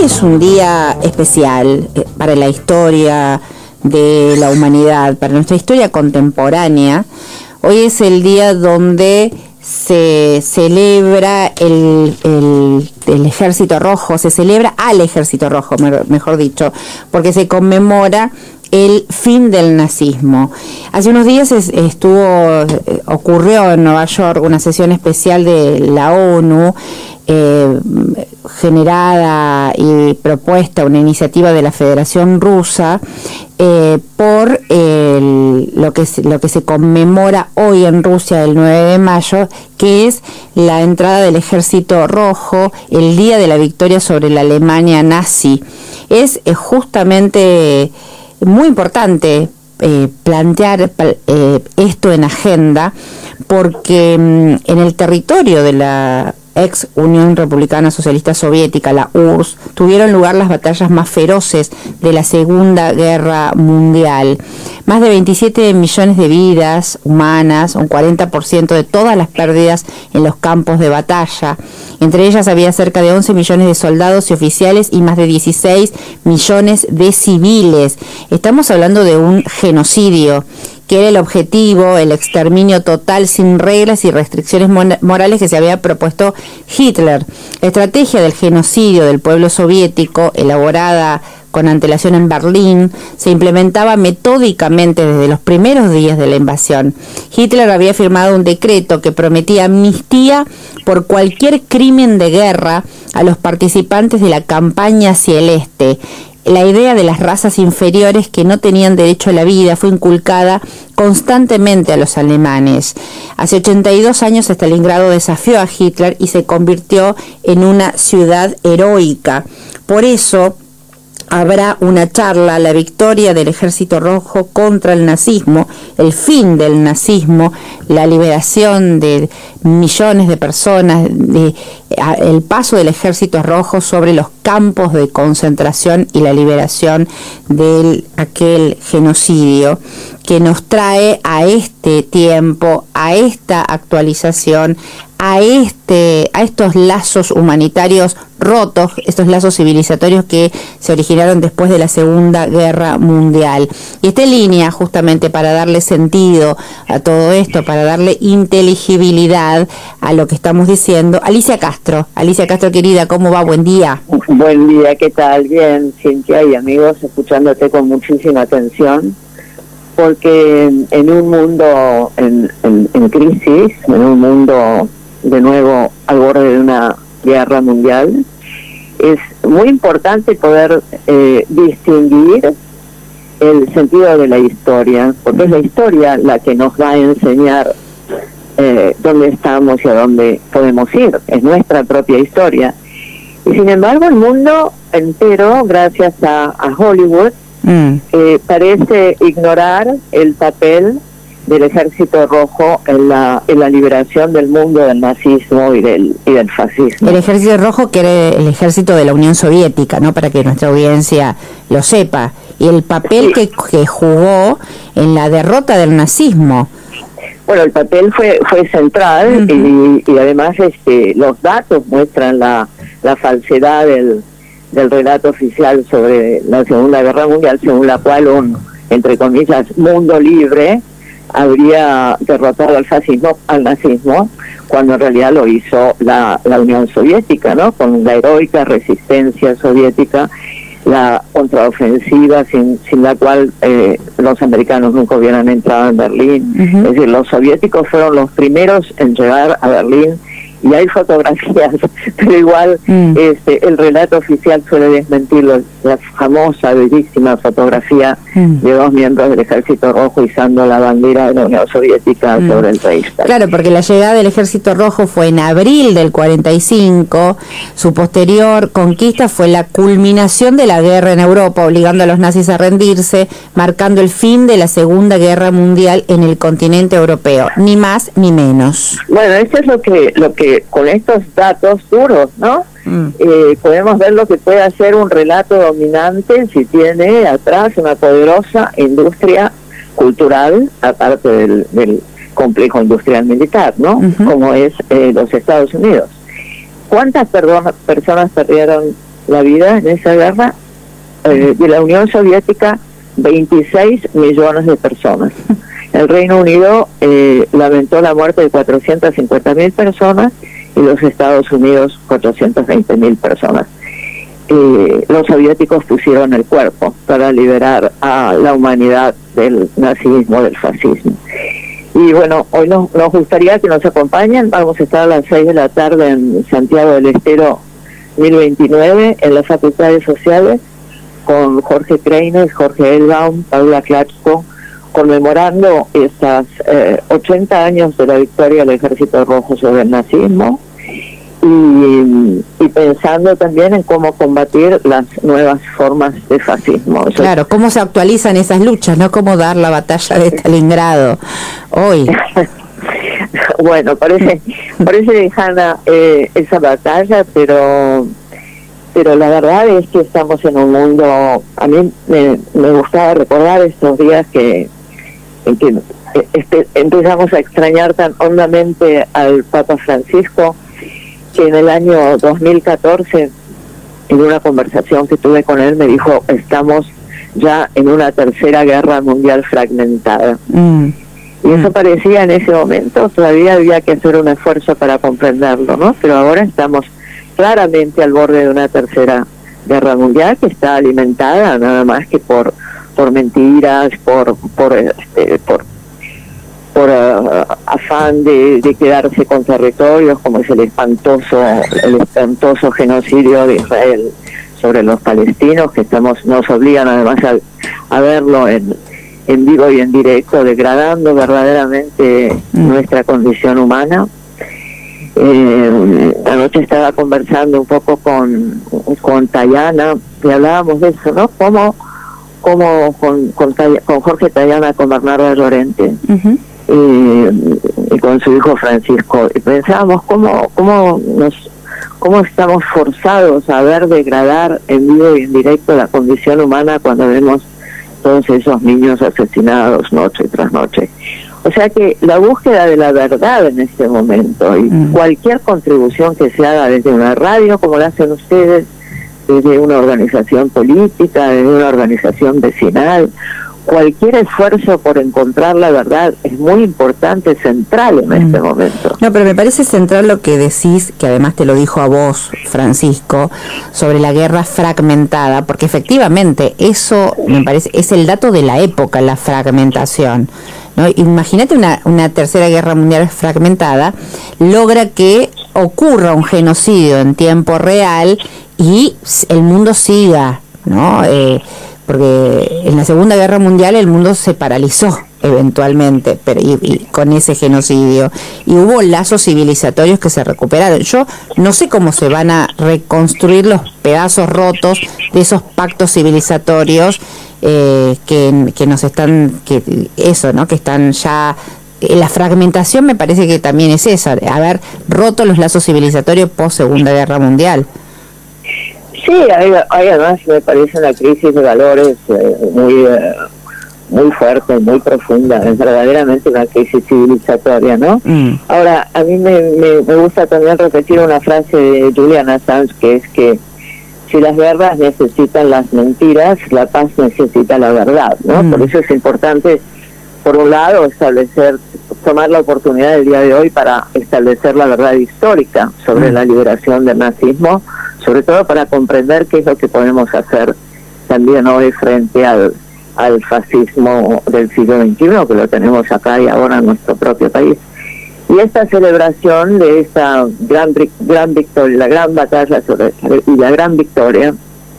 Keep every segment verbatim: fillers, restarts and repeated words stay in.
es un día especial eh, para la historia de la humanidad, para nuestra historia contemporánea. Hoy es el día donde se celebra el, el, el Ejército Rojo, se celebra al Ejército Rojo, mejor dicho, porque se conmemora el fin del nazismo. Hace unos días es, estuvo, ocurrió en Nueva York una sesión especial de la ONU, eh, generada y propuesta, una iniciativa de la Federación Rusa, eh, por el, lo, que se, lo que se conmemora hoy en Rusia el nueve de mayo, que es la entrada del Ejército Rojo, el día de la victoria sobre la Alemania nazi. Es, es justamente muy importante eh, plantear eh, esto en agenda, porque mm, en el territorio de la ex Unión Republicana Socialista Soviética, la U R S S, tuvieron lugar las batallas más feroces de la Segunda Guerra Mundial. Más de veintisiete millones de vidas humanas, un cuarenta por ciento de todas las pérdidas en los campos de batalla. Entre ellas había cerca de once millones de soldados y oficiales y más de dieciséis millones de civiles. Estamos hablando de un genocidio, que era el objetivo, el exterminio total sin reglas y restricciones morales que se había propuesto Hitler. La estrategia del genocidio del pueblo soviético, elaborada con antelación en Berlín, se implementaba metódicamente desde los primeros días de la invasión. Hitler había firmado un decreto que prometía amnistía por cualquier crimen de guerra a los participantes de la campaña hacia el este. La idea de las razas inferiores que no tenían derecho a la vida fue inculcada constantemente a los alemanes. Hace ochenta y dos años Stalingrado desafió a Hitler y se convirtió en una ciudad heroica. Por eso habrá una charla, la victoria del Ejército Rojo contra el nazismo, el fin del nazismo, la liberación de millones de personas, de, el paso del Ejército Rojo sobre los campos de concentración y la liberación de aquel genocidio que nos trae a este tiempo, a esta actualización, a este, a estos lazos humanitarios rotos, estos lazos civilizatorios que se originaron después de la Segunda Guerra Mundial. Y esta línea, justamente para darle sentido a todo esto, para darle inteligibilidad a lo que estamos diciendo, Alicia Castro. Alicia Castro, querida, ¿cómo va? Buen día. Buen día, ¿qué tal? Bien, Cintia y amigos, escuchándote con muchísima atención, porque en un mundo en, en, en crisis, en un mundo de nuevo al borde de una guerra mundial, es muy importante poder eh, distinguir el sentido de la historia, porque es la historia la que nos va a enseñar eh, dónde estamos y a dónde podemos ir, es nuestra propia historia. Y sin embargo el mundo entero, gracias a, a Hollywood, mm. eh, parece ignorar el papel del Ejército Rojo en la en la liberación del mundo del nazismo y del y del fascismo. El Ejército Rojo, que era el ejército de la Unión Soviética, ¿no? Para que nuestra audiencia lo sepa, y el papel sí. que, que jugó en la derrota del nazismo. Bueno, el papel fue fue central. Uh-huh. y, y además este los datos muestran la la falsedad del del relato oficial sobre la Segunda Guerra Mundial, según la cual un, entre comillas, mundo libre habría derrotado al fascismo, al nazismo, cuando en realidad lo hizo la, la Unión Soviética, ¿no? Con la heroica resistencia soviética, la contraofensiva sin, sin la cual eh, los americanos nunca hubieran entrado en Berlín. Uh-huh. Es decir, los soviéticos fueron los primeros en llegar a Berlín, y hay fotografías, pero igual mm. este el relato oficial suele desmentir la famosa, bellísima fotografía mm. de dos miembros del Ejército Rojo izando la bandera de la Unión Soviética mm. sobre el Reichstag. Claro, porque la llegada del Ejército Rojo fue en abril del cuarenta y cinco, su posterior conquista fue la culminación de la guerra en Europa, obligando a los nazis a rendirse, marcando el fin de la Segunda Guerra Mundial en el continente europeo, ni más ni menos. Bueno, esto es lo que lo que con estos datos duros, ¿no? Mm. Eh, podemos ver lo que puede hacer un relato dominante si tiene atrás una poderosa industria cultural, aparte del, del complejo industrial militar, ¿no? Uh-huh. Como es eh, los Estados Unidos. ¿Cuántas perdona, personas perdieron la vida en esa guerra. Eh, de la Unión Soviética, veintiséis millones de personas. El Reino Unido eh, lamentó la muerte de cuatrocientas cincuenta mil personas y los Estados Unidos cuatrocientas veinte mil personas. Eh, los soviéticos pusieron el cuerpo para liberar a la humanidad del nazismo, del fascismo. Y bueno, hoy nos, nos gustaría que nos acompañen. Vamos a estar a las seis de la tarde en Santiago del Estero mil veintinueve, en las Facultades Sociales, con Jorge Kreines, Jorge Elbaum, Paula Klatsko, conmemorando estas eh, ochenta años de la victoria del Ejército Rojo sobre el nazismo, y, y pensando también en cómo combatir las nuevas formas de fascismo. O sea, claro, cómo se actualizan esas luchas, ¿no? Cómo dar la batalla de Stalingrado hoy. Bueno, parece, parece lejana eh, esa batalla, pero pero la verdad es que estamos en un mundo. A mí me, me gustaba recordar estos días que, en que este, empezamos a extrañar tan hondamente al Papa Francisco, que en el año dos mil catorce, en una conversación que tuve con él, me dijo: estamos ya en una tercera guerra mundial fragmentada. Mm. Y eso parecía en ese momento, todavía había que hacer un esfuerzo para comprenderlo, ¿no? Pero ahora estamos claramente al borde de una tercera guerra mundial que está alimentada nada más que por por mentiras, por por este, por por uh, afán de, de quedarse con territorios, como es el espantoso el espantoso genocidio de Israel sobre los palestinos, que estamos nos obligan además a, a verlo en en vivo y en directo, degradando verdaderamente mm. nuestra condición humana. Eh, anoche estaba conversando un poco con con Tayana y hablábamos de eso, ¿no? Cómo, cómo con, con, con Jorge Tayana, con Bernardo Llorente, uh-huh. y, y con su hijo Francisco, y pensábamos cómo, cómo nos cómo estamos forzados a ver degradar en vivo y en directo la condición humana cuando vemos todos esos niños asesinados noche tras noche. O sea que la búsqueda de la verdad en este momento, y mm. cualquier contribución que se haga desde una radio, como la hacen ustedes, desde una organización política, desde una organización vecinal, cualquier esfuerzo por encontrar la verdad es muy importante, central en mm. este momento. No, pero me parece central lo que decís, que además te lo dijo a vos, Francisco, sobre la guerra fragmentada, porque efectivamente eso me parece es el dato de la época, la fragmentación, ¿no? Imagínate una, una tercera guerra mundial fragmentada, logra que ocurra un genocidio en tiempo real y el mundo siga, ¿no? Eh, porque en la Segunda Guerra Mundial el mundo se paralizó eventualmente, pero y, y con ese genocidio, y hubo lazos civilizatorios que se recuperaron. Yo no sé cómo se van a reconstruir los pedazos rotos de esos pactos civilizatorios eh, que, que nos están, que eso, ¿no? Que están ya. La fragmentación me parece que también es esa, haber roto los lazos civilizatorios post Segunda Guerra Mundial. Sí, hay, hay además me parece una crisis de valores eh, muy eh, muy fuerte, muy profunda, es verdaderamente una crisis civilizatoria, ¿no? Mm. Ahora, a mí me, me, me gusta también repetir una frase de Julian Assange, que es que si las guerras necesitan las mentiras, la paz necesita la verdad, ¿no? Mm. Por eso es importante, por un lado, establecer, tomar la oportunidad del día de hoy para establecer la verdad histórica sobre mm. la liberación del nazismo, sobre todo para comprender qué es lo que podemos hacer también hoy frente al, al fascismo del siglo veintiuno, que lo tenemos acá y ahora en nuestro propio país. Y esta celebración de esta gran gran victoria, la gran batalla sobre, y la gran victoria,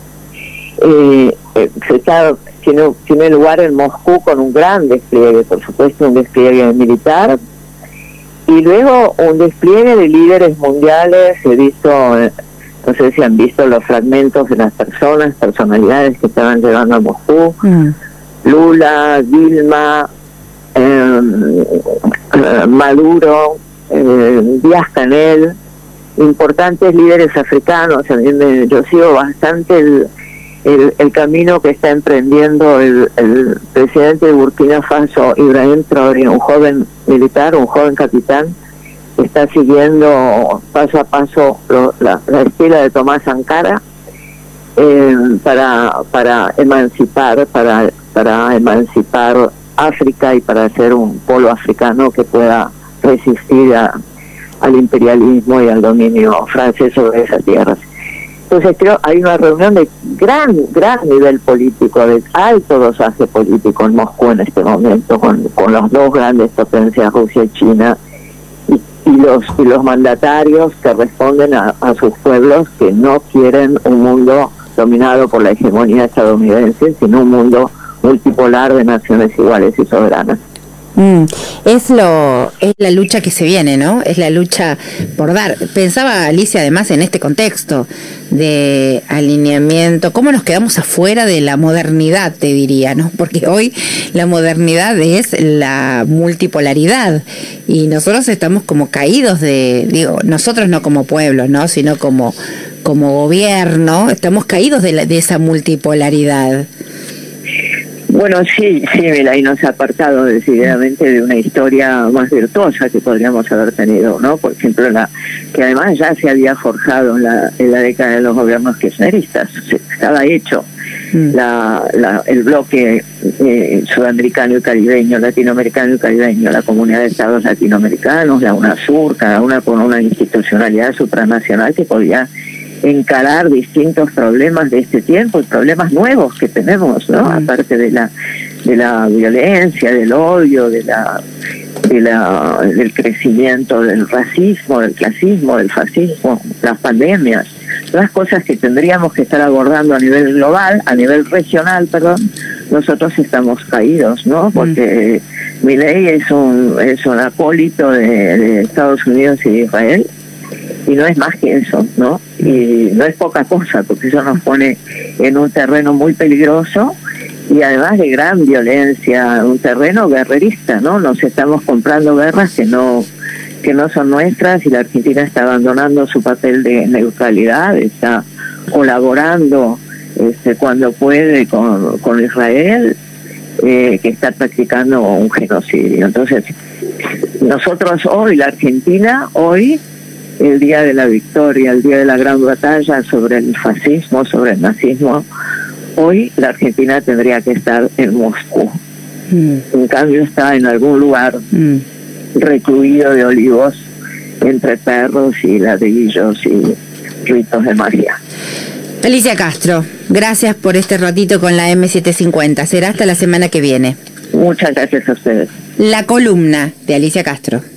eh, eh, se está, tiene, tiene lugar en Moscú con un gran despliegue, por supuesto un despliegue militar, y luego un despliegue de líderes mundiales. He visto... Eh, No sé si han visto los fragmentos de las personas, personalidades que estaban llegando a Moscú. Mm. Lula, Dilma, eh, eh, Maduro, eh, Díaz-Canel, importantes líderes africanos. A mí me, yo sigo bastante el, el, el camino que está emprendiendo el, el presidente de Burkina Faso, Ibrahim Traoré, un joven militar, un joven capitán, está siguiendo paso a paso lo, la, la estela de Tomás Sankara, eh, para para emancipar, para para emancipar África y para hacer un polo africano que pueda resistir a, al imperialismo y al dominio francés sobre esas tierras. Entonces creo hay una reunión de gran gran nivel político, de alto dosaje político en Moscú en este momento, con, con las dos grandes potencias, Rusia y China, y, y los y los mandatarios que responden a, a sus pueblos que no quieren un mundo dominado por la hegemonía estadounidense, sino un mundo multipolar de naciones iguales y soberanas. Mm, es lo es la lucha que se viene, ¿no? Es la lucha por dar. Pensaba Alicia además en este contexto de alineamiento, cómo nos quedamos afuera de la modernidad, te diría, ¿no? Porque hoy la modernidad es la multipolaridad y nosotros estamos como caídos de, digo, nosotros no como pueblo, ¿no? Sino como como gobierno, estamos caídos de, la, de esa multipolaridad. Bueno, sí, sí, Milay nos ha apartado decididamente de una historia más virtuosa que podríamos haber tenido, ¿no? Por ejemplo, la que además ya se había forjado en la, en la década de los gobiernos kirchneristas, estaba hecho. Mm. La, la, el bloque eh, sudamericano y caribeño, latinoamericano y caribeño, la comunidad de estados latinoamericanos, la UNASUR, cada una con una institucionalidad supranacional que podía encarar distintos problemas de este tiempo y problemas nuevos que tenemos, ¿no? Mm. Aparte de la de la violencia, del odio, de la de la del crecimiento del racismo, del clasismo, del fascismo, las pandemias, las cosas que tendríamos que estar abordando a nivel global, a nivel regional, perdón, nosotros estamos caídos, ¿no? Porque mm. Milei es un es un acólito de, de Estados Unidos y de Israel. Y no es más que eso, ¿no? Y no es poca cosa, porque eso nos pone en un terreno muy peligroso y además de gran violencia, un terreno guerrerista, ¿no? Nos estamos comprando guerras que no que no son nuestras y la Argentina está abandonando su papel de neutralidad, está colaborando este, cuando puede con, con Israel, eh, que está practicando un genocidio. Entonces, nosotros hoy, la Argentina, hoy, el día de la victoria, el día de la gran batalla sobre el fascismo, sobre el nazismo, hoy la Argentina tendría que estar en Moscú. Mm. En cambio está en algún lugar mm. recluido de olivos entre perros y ladrillos y ritos de magia. Alicia Castro, gracias por este ratito con la eme setecientos cincuenta. Será hasta la semana que viene. Muchas gracias a ustedes. La columna de Alicia Castro.